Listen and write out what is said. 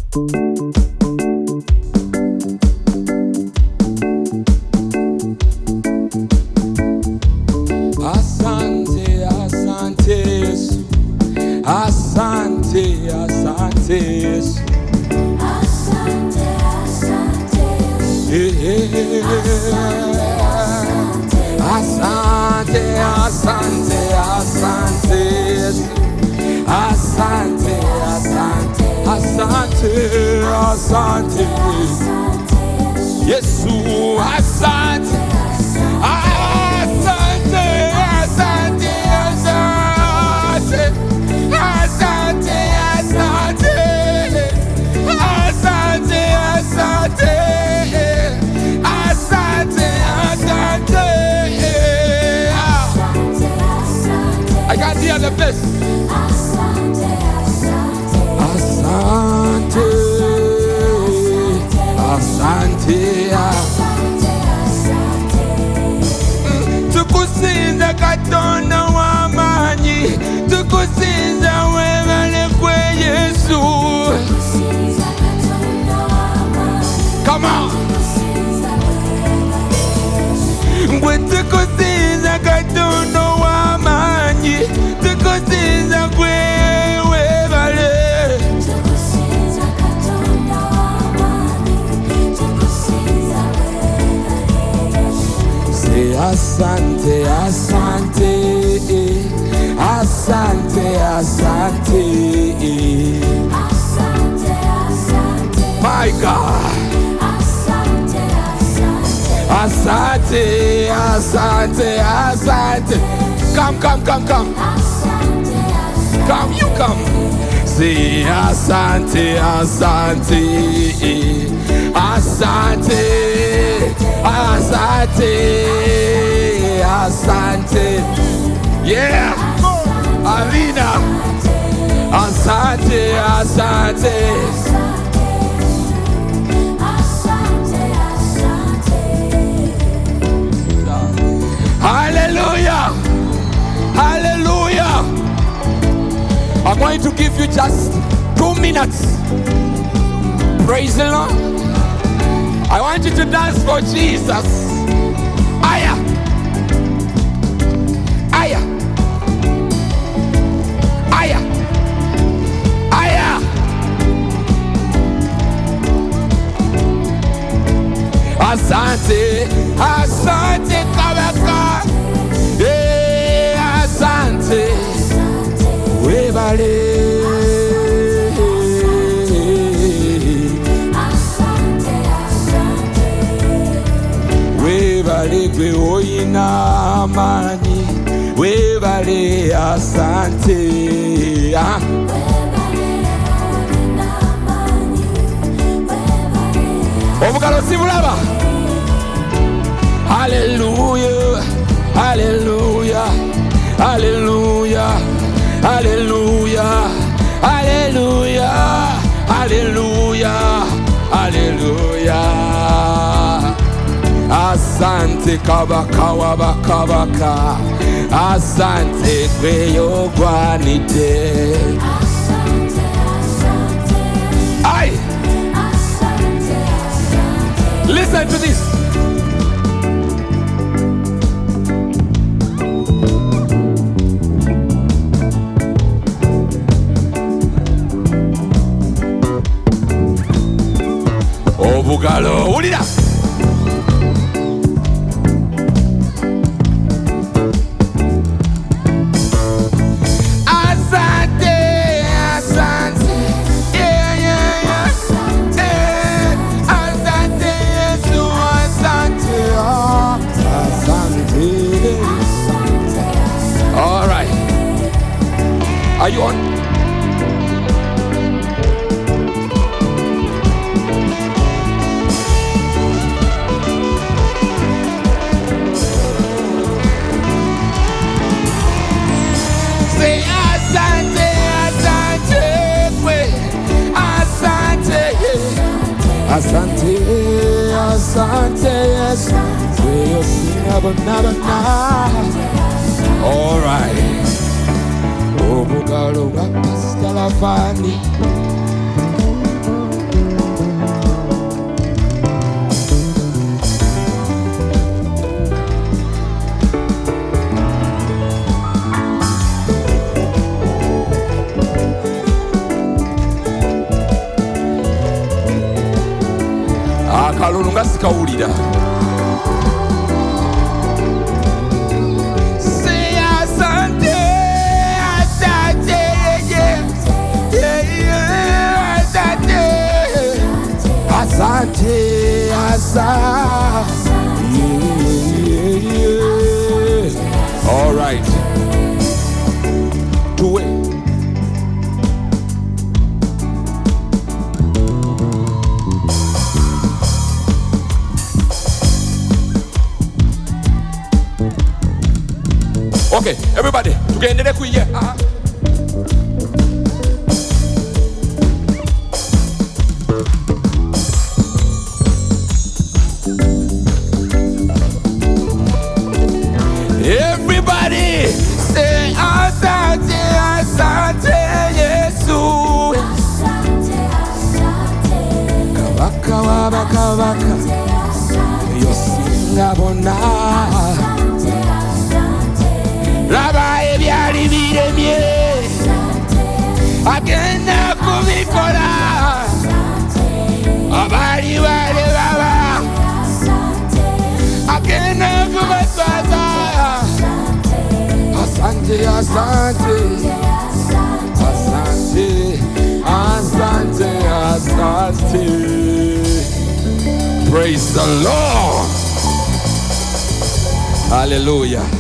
Asante, asante Yesu. Asante, asante Yesu. Asante, asante Yesu. Asante, asante, asante Yesu. Asante, asante, asante, asante Yesu. Asante, asante, asante, asante, asante, asante, asante, asante, asante, asante. I can't hear the best. Asante, Asante, asante, tukusinza Katonda w'amaanyi, tukusinza webale kwe Yesu. Come on. Gwe tukusinza Katonda w'amaanyi, tukusinza gwe webale. Say asante, asante, asante, asante. My God. Asante, asante, asante. Come. Come, you come. Say asante, asante, asante, asante, asante. Yeah, Alina. Asante, asante. Hallelujah. Hallelujah. I'm going to give you just 2 minutes. Praise the Lord. I want you to dance for Jesus. Aya. Aya. Aya. Aya. Asante. Asante kabaka. Asante. Webale. Webale gwe oyina amani. Webale asante. Obukalo sibulaba. Hallelujah. Hallelujah. Hallelujah. Hallelujah. Hallelujah. Hallelujah. Hallelujah. Asante kabaka wabakabaka. Asante kweyo gwanite. Aye. Listen to this. Obugalo ulira. Asante, asante, yeah. Asante, Yesu, asante, asante. All right. Are you on? Asante, asante, yes. We'll sing another night. All right. Obugalo bwakasitalafani. katono nga sikawulira. Say asante, asante, yeah, yeah, asante, asante, asante, yeah. All right. Tuwe. Okay, everybody, tukaendelea kuingia. Everybody say asante, asante Yesu. Kabaka wabakabaka yosinga bona. Laba ebyali biremye agenda kubikola. Abali bale baba agenda kubatwaza. Asante, asante, asante, asante, asante. Praise the Lord. Hallelujah.